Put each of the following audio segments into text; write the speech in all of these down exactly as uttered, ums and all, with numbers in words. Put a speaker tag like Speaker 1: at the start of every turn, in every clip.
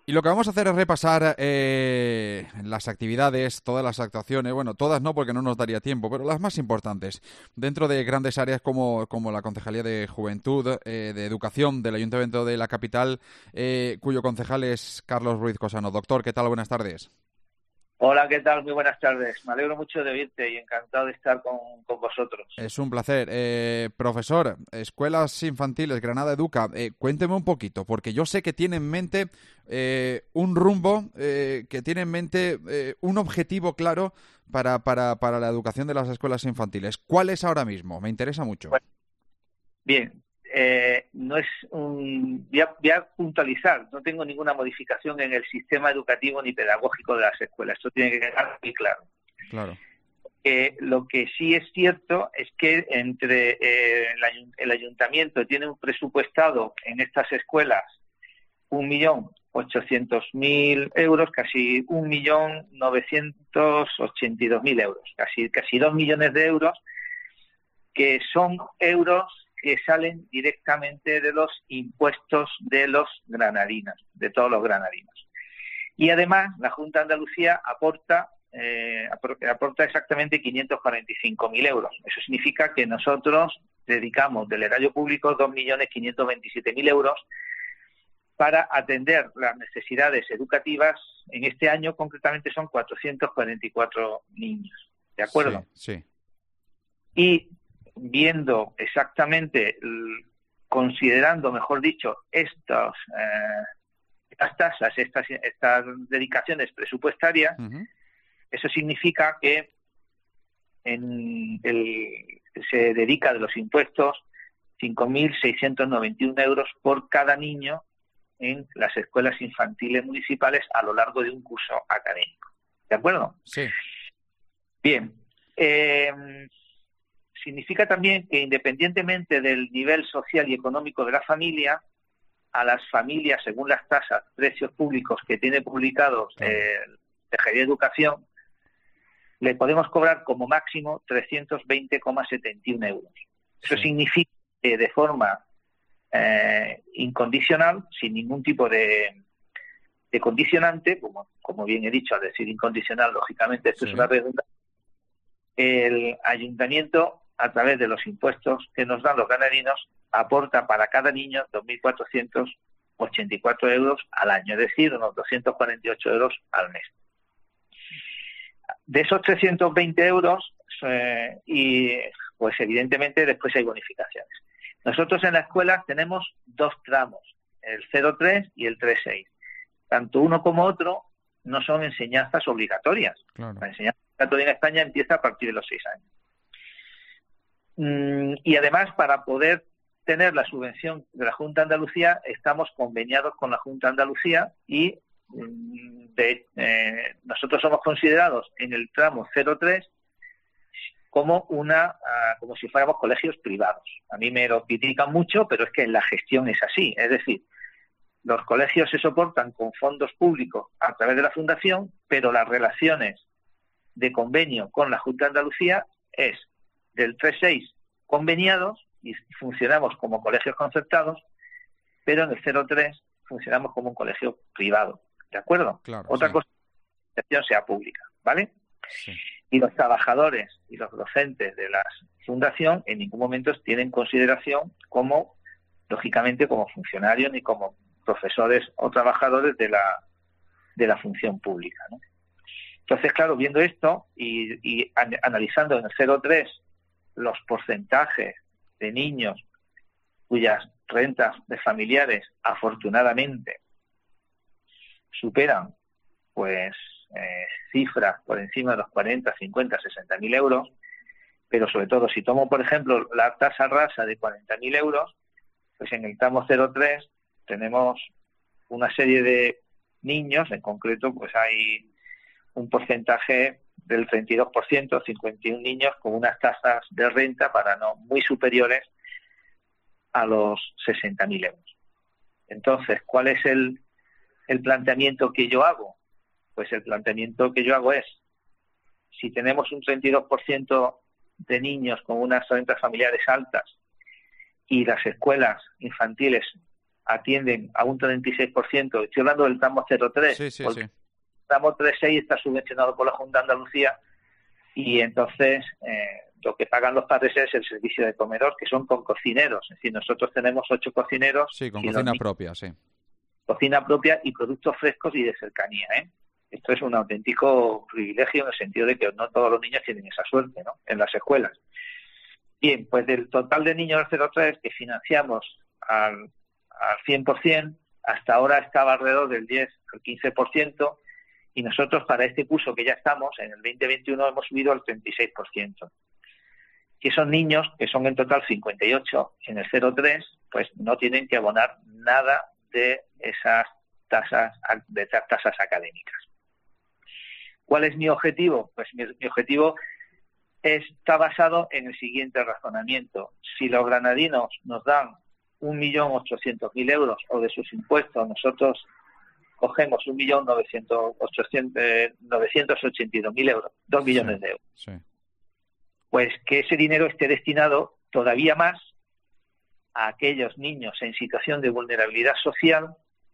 Speaker 1: Y lo que vamos a hacer es repasar eh, las actividades, todas las actuaciones, bueno, todas no porque no nos daría tiempo, pero las más importantes, dentro de grandes áreas como, como la Concejalía de Juventud, eh, de Educación del Ayuntamiento de la capital, eh, cuyo concejal es Carlos Ruiz Cosano. Doctor, ¿qué tal? Buenas tardes.
Speaker 2: Hola, ¿qué tal? Muy buenas tardes. Me alegro mucho de oírte y encantado de estar con, con vosotros.
Speaker 1: Es un placer. Eh, profesor, Escuelas Infantiles, Granada Educa, eh, cuénteme un poquito, porque yo sé que tiene en mente eh, un rumbo, eh, que tiene en mente eh, un objetivo claro para, para, para la educación de las escuelas infantiles. ¿Cuál es ahora mismo? Me interesa mucho.
Speaker 2: Bueno, bien, eh, no es un... Voy a, voy a puntualizar, no tengo ninguna modificación en el sistema educativo ni pedagógico de las escuelas. Esto tiene que quedar muy claro.
Speaker 1: Claro.
Speaker 2: Eh, lo que sí es cierto es que entre eh, el, el ayuntamiento tiene un presupuestado en estas escuelas un millón ochocientos mil euros, casi un millón novecientos ochenta y dos mil euros, casi casi dos millones de euros, que son euros que salen directamente de los impuestos de los granadinos, de todos los granadinos. Y además la Junta de Andalucía aporta Eh, aporta exactamente quinientos cuarenta y cinco mil euros. Eso significa que nosotros dedicamos del erario público dos millones quinientos veintisiete mil euros para atender las necesidades educativas. En este año concretamente son cuatrocientos cuarenta y cuatro niños. ¿De acuerdo?
Speaker 1: Sí, sí.
Speaker 2: Y viendo exactamente, considerando, mejor dicho, estos, eh, estas tasas, estas, estas dedicaciones presupuestarias, uh-huh. Eso significa que en el, se dedica de los impuestos cinco mil seiscientos noventa y uno euros por cada niño en las escuelas infantiles municipales a lo largo de un curso académico. ¿De acuerdo?
Speaker 1: Sí.
Speaker 2: Bien. Eh, significa también que independientemente del nivel social y económico de la familia, a las familias, según las tasas, precios públicos que tiene publicados eh, la Consejería de Educación, le podemos cobrar como máximo trescientos veinte coma setenta y uno euros. Eso sí. Significa que de forma eh, incondicional, sin ningún tipo de, de condicionante, como, como bien he dicho, al decir incondicional, lógicamente esto sí. es una redundancia, el ayuntamiento, a través de los impuestos que nos dan los granadinos, aporta para cada niño dos mil cuatrocientos ochenta y cuatro euros al año, es decir, unos doscientos cuarenta y ocho euros al mes. De esos trescientos veinte euros, eh, y pues evidentemente después hay bonificaciones. Nosotros en la escuela tenemos dos tramos, el cero tres y el tres seis. Tanto uno como otro no son enseñanzas obligatorias. Claro. La enseñanza obligatoria en España empieza a partir de los seis años. Mm, y además, para poder tener la subvención de la Junta de Andalucía, estamos conveniados con la Junta de Andalucía y De, eh, nosotros somos considerados en el tramo cero tres como una uh, como si fuéramos colegios privados. A mí me lo critican mucho, pero es que la gestión es así. Es decir, los colegios se soportan con fondos públicos a través de la Fundación, pero las relaciones de convenio con la Junta de Andalucía es del tres seis conveniados y funcionamos como colegios concertados, pero en el cero tres funcionamos como un colegio privado. ¿De acuerdo?
Speaker 1: Claro,
Speaker 2: Otra
Speaker 1: sí.
Speaker 2: cosa es que la gestión sea pública, ¿vale?
Speaker 1: Sí.
Speaker 2: Y los trabajadores y los docentes de la fundación en ningún momento tienen consideración como, lógicamente, como funcionarios ni como profesores o trabajadores de la de la función pública, ¿no? Entonces, claro, viendo esto y, y an- analizando en el cero tres los porcentajes de niños cuyas rentas de familiares, afortunadamente, superan pues eh, cifras por encima de los cuarenta, cincuenta, sesenta mil euros, pero sobre todo si tomo por ejemplo la tasa rasa de cuarenta mil euros, pues en el tramo cero tres tenemos una serie de niños, en concreto pues hay un porcentaje del treinta y dos por ciento, cincuenta y uno niños con unas tasas de renta para no muy superiores a los sesenta mil euros. Entonces, ¿cuál es el el planteamiento que yo hago? Pues el planteamiento que yo hago es, si tenemos un treinta y dos por ciento de niños con unas rentas familiares altas y las escuelas infantiles atienden a un treinta y seis por ciento. Estoy hablando del tramo cero tres.
Speaker 1: Sí, sí, sí.
Speaker 2: El tramo tres seis está subvencionado por la Junta de Andalucía y entonces eh, lo que pagan los padres es el servicio de comedor, que son con cocineros. Es decir, nosotros tenemos ocho cocineros.
Speaker 1: Sí, con cocina
Speaker 2: ni-
Speaker 1: propia, sí.
Speaker 2: Cocina propia y productos frescos y de cercanía, ¿eh? Esto es un auténtico privilegio en el sentido de que no todos los niños tienen esa suerte, ¿no?, en las escuelas. Bien, pues del total de niños del cero tres que financiamos al, al cien por ciento, hasta ahora estaba alrededor del diez al quince por ciento, y nosotros para este curso que ya estamos, en el veinte veintiuno, hemos subido al treinta y seis por ciento. Y esos niños, que son en total cincuenta y ocho en el cero tres, pues no tienen que abonar nada de esas tasas, de esas tasas académicas. ¿Cuál es mi objetivo? Pues mi, mi objetivo está basado en el siguiente razonamiento. Si los granadinos nos dan un millón ochocientos mil euros o de sus impuestos nosotros cogemos un millón novecientos ochenta y dos mil euros, dos millones
Speaker 1: Sí,
Speaker 2: de euros,
Speaker 1: sí.
Speaker 2: pues que ese dinero esté destinado todavía más a aquellos niños en situación de vulnerabilidad social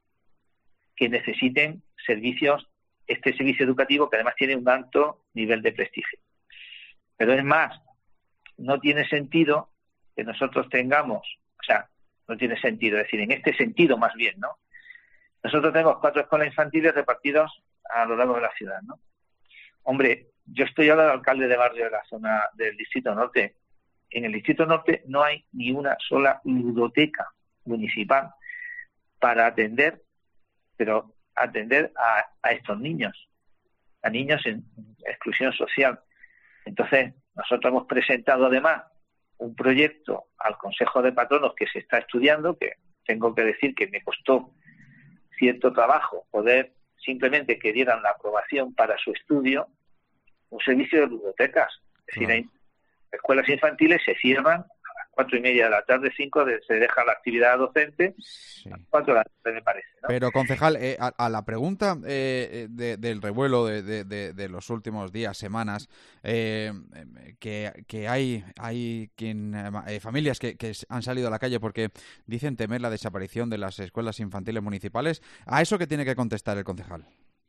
Speaker 2: que necesiten servicios, este servicio educativo que además tiene un alto nivel de prestigio. Pero es más, no tiene sentido que nosotros tengamos, o sea, no tiene sentido, es decir, en este sentido más bien, ¿no? Nosotros tenemos cuatro escuelas infantiles repartidos a lo largo de la ciudad, ¿no? Hombre, yo estoy ahora de alcalde de barrio de la zona del Distrito Norte. En el Distrito Norte no hay ni una sola ludoteca municipal para atender, pero atender a, a estos niños, a niños en exclusión social. Entonces, nosotros hemos presentado además un proyecto al Consejo de Patronos que se está estudiando, que tengo que decir que me costó cierto trabajo poder simplemente que dieran la aprobación para su estudio, un servicio de ludotecas. Es
Speaker 1: Claro.
Speaker 2: decir, hay escuelas infantiles se cierran a las cuatro y media de la tarde, cinco de, se deja la actividad docente,
Speaker 1: Sí.
Speaker 2: a las cuatro de la tarde me parece, ¿no?
Speaker 1: Pero, concejal, eh, a, a la pregunta eh, de, del revuelo de, de, de, de los últimos días, semanas, eh, que, que hay hay quien eh, familias que, que han salido a la calle porque dicen temer la desaparición de las escuelas infantiles municipales, ¿a eso qué tiene que contestar el concejal?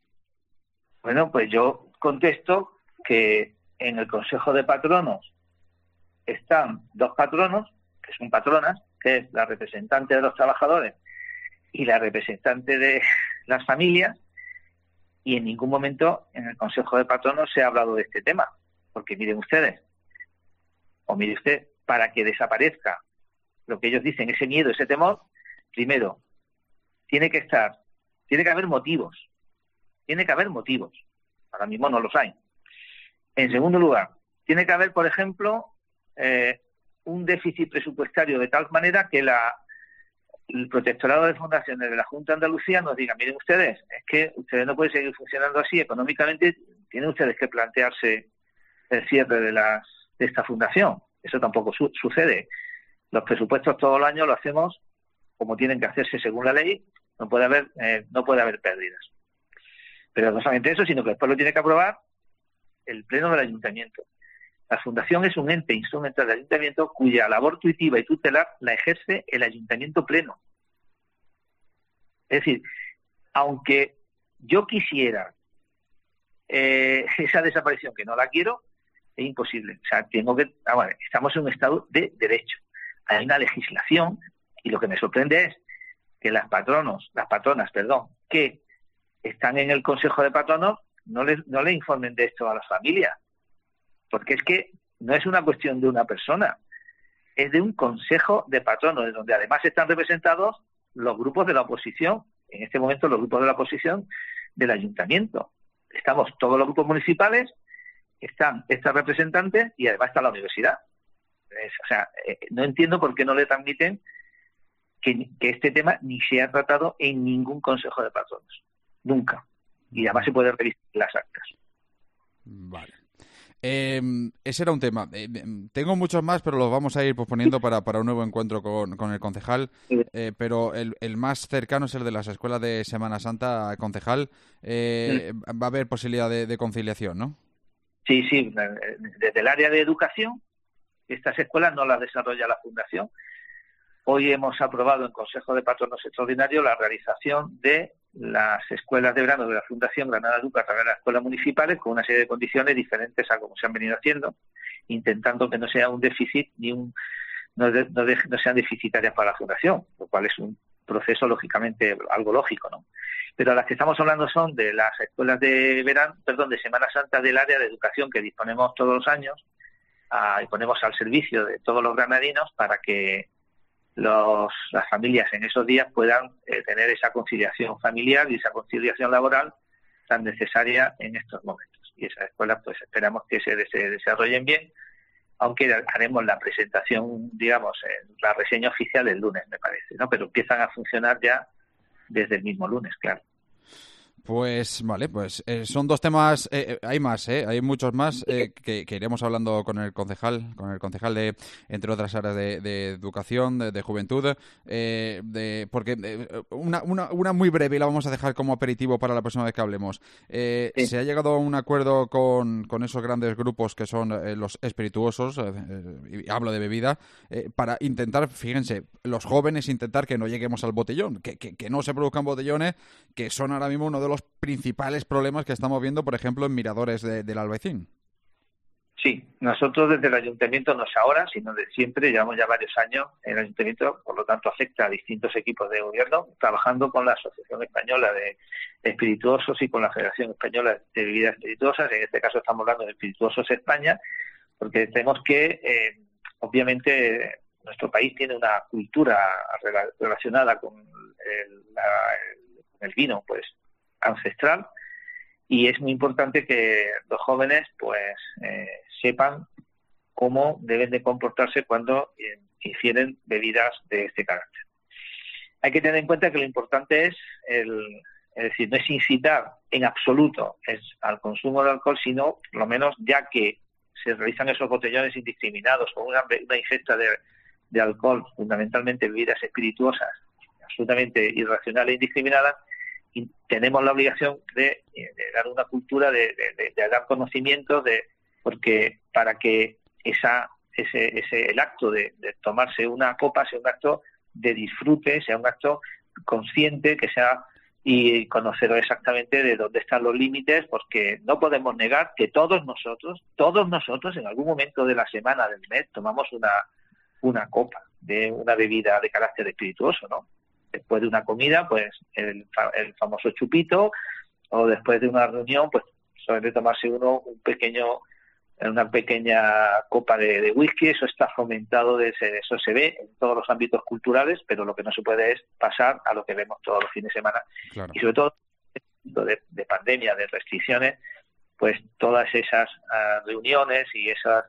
Speaker 2: Bueno, pues yo contesto que en el Consejo de Patronos están dos patronos, que son patronas, que es la representante de los trabajadores y la representante de las familias, y en ningún momento en el Consejo de Patronos se ha hablado de este tema, porque miren ustedes, o mire usted, para que desaparezca lo que ellos dicen, ese miedo, ese temor, primero, tiene que estar, tiene que haber motivos, tiene que haber motivos, ahora mismo no los hay. En segundo lugar, tiene que haber, por ejemplo, eh, un déficit presupuestario de tal manera que la el protectorado de fundaciones de la Junta de Andalucía nos diga, miren ustedes, es que ustedes no pueden seguir funcionando así, económicamente tienen ustedes que plantearse el cierre de las de esta fundación. Eso tampoco su- sucede. Los presupuestos todos los años lo hacemos como tienen que hacerse según la ley, no puede haber eh, no puede haber pérdidas. Pero no solamente eso, sino que después lo tiene que aprobar el Pleno del Ayuntamiento. La Fundación es un ente instrumental del Ayuntamiento cuya labor tuitiva y tutelar la ejerce el Ayuntamiento pleno. Es decir, aunque yo quisiera eh, esa desaparición, que no la quiero, es imposible. O sea, tengo que, ah, vale, estamos en un estado de derecho. Hay una legislación y lo que me sorprende es que las patronos, las patronas, perdón, que están en el Consejo de Patronos no les no le informen de esto a las familias. Porque es que no es una cuestión de una persona, es de un consejo de patronos, de donde además están representados los grupos de la oposición, en este momento los grupos de la oposición del ayuntamiento. Estamos todos los grupos municipales, están estas representantes y además está la universidad. Es, o sea, eh, no entiendo por qué no le transmiten que, que este tema ni se ha tratado en ningún consejo de patronos, nunca. Y además se puede revisar las actas.
Speaker 1: Vale. Eh, ese era un tema. Eh, tengo muchos más, pero los vamos a ir posponiendo para, para un nuevo encuentro con, con el concejal. Eh, pero el, el más cercano es el de las escuelas de Semana Santa, concejal. Eh, va a haber posibilidad de, de conciliación, ¿no?
Speaker 2: Sí, sí. Desde el área de educación, estas escuelas no las desarrolla la Fundación, hoy hemos aprobado en Consejo de Patronos Extraordinario la realización de las escuelas de verano de la Fundación Granada Educa a través de las escuelas municipales con una serie de condiciones diferentes a como se han venido haciendo, intentando que no sea un déficit ni un no, de, no, de, no sean deficitarias para la Fundación, lo cual es un proceso lógicamente algo lógico, ¿no? Pero las que estamos hablando son de las escuelas de verano, perdón, de Semana Santa del área de educación que disponemos todos los años a, y ponemos al servicio de todos los granadinos para que los, las familias en esos días puedan eh, tener esa conciliación familiar y esa conciliación laboral tan necesaria en estos momentos. Y esas escuelas pues esperamos que se, se desarrollen bien, aunque haremos la presentación, digamos, en la reseña oficial el lunes, me parece, ¿no? Pero empiezan a funcionar ya desde el mismo lunes, claro.
Speaker 1: Pues vale, pues eh, son dos temas, eh, hay más, eh, hay muchos más eh, que, que iremos hablando con el concejal, con el concejal de, entre otras áreas de, de educación, de, de juventud, eh, de, porque eh, una, una, una muy breve y la vamos a dejar como aperitivo para la próxima vez que hablemos. Eh, sí. Se ha llegado a un acuerdo con, con esos grandes grupos que son eh, los espirituosos, eh, y hablo de bebida, eh, para intentar, fíjense, los jóvenes intentar que no lleguemos al botellón, que, que, que no se produzcan botellones, que son ahora mismo uno de los principales problemas que estamos viendo, por ejemplo, en miradores de, del Albaicín.
Speaker 2: Sí, nosotros desde el Ayuntamiento, no es ahora, sino de siempre, llevamos ya varios años en el Ayuntamiento, por lo tanto afecta a distintos equipos de gobierno, trabajando con la Asociación Española de Espirituosos y con la Federación Española de Bebidas Espirituosas. En este caso estamos hablando de Espirituosos España, porque tenemos que, eh, obviamente, nuestro país tiene una cultura relacionada con el, la, el, el vino, pues, ancestral, y es muy importante que los jóvenes pues eh, sepan cómo deben de comportarse cuando eh, ingieren bebidas de este carácter. Hay que tener en cuenta que lo importante es el, es decir, no es incitar en absoluto es al consumo de alcohol, sino por lo menos ya que se realizan esos botellones indiscriminados con una, una ingesta de, de alcohol, fundamentalmente bebidas espirituosas, absolutamente irracionales e indiscriminadas, y tenemos la obligación de, de dar una cultura, de, de, de dar conocimientos, de, porque para que esa ese, ese el acto de, de tomarse una copa sea un acto de disfrute, sea un acto consciente, que sea y conocer exactamente de dónde están los límites, porque no podemos negar que todos nosotros, todos nosotros en algún momento de la semana, del mes, tomamos una, una copa de una bebida de carácter espirituoso, ¿no? Después de una comida, pues el, el famoso chupito, o después de una reunión, pues suele tomarse uno un pequeño, una pequeña copa de, de whisky. Eso está fomentado, de ese, eso se ve en todos los ámbitos culturales, pero lo que no se puede es pasar a lo que vemos todos los fines de semana. Claro. Y sobre todo de, de pandemia, de restricciones, pues todas esas uh, reuniones y esas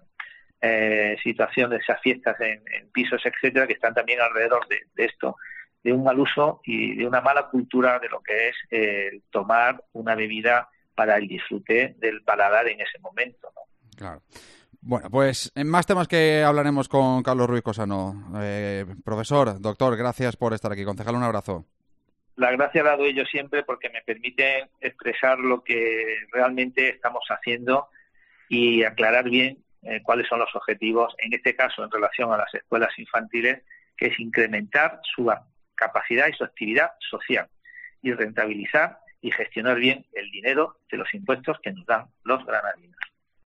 Speaker 2: eh, situaciones, esas fiestas en, en pisos, etcétera, que están también alrededor de, de esto, de un mal uso y de una mala cultura de lo que es eh, tomar una bebida para el disfrute del paladar en ese momento, ¿no?
Speaker 1: Claro. Bueno, pues en más temas que hablaremos con Carlos Ruiz Cosano. Eh, profesor, doctor, gracias por estar aquí. Concejal, un abrazo.
Speaker 2: La gracia la doy yo siempre porque me permite expresar lo que realmente estamos haciendo y aclarar bien eh, cuáles son los objetivos, en este caso en relación a las escuelas infantiles, que es incrementar su capacidad y su actividad social y rentabilizar y gestionar bien el dinero de los impuestos que nos dan los granadinos.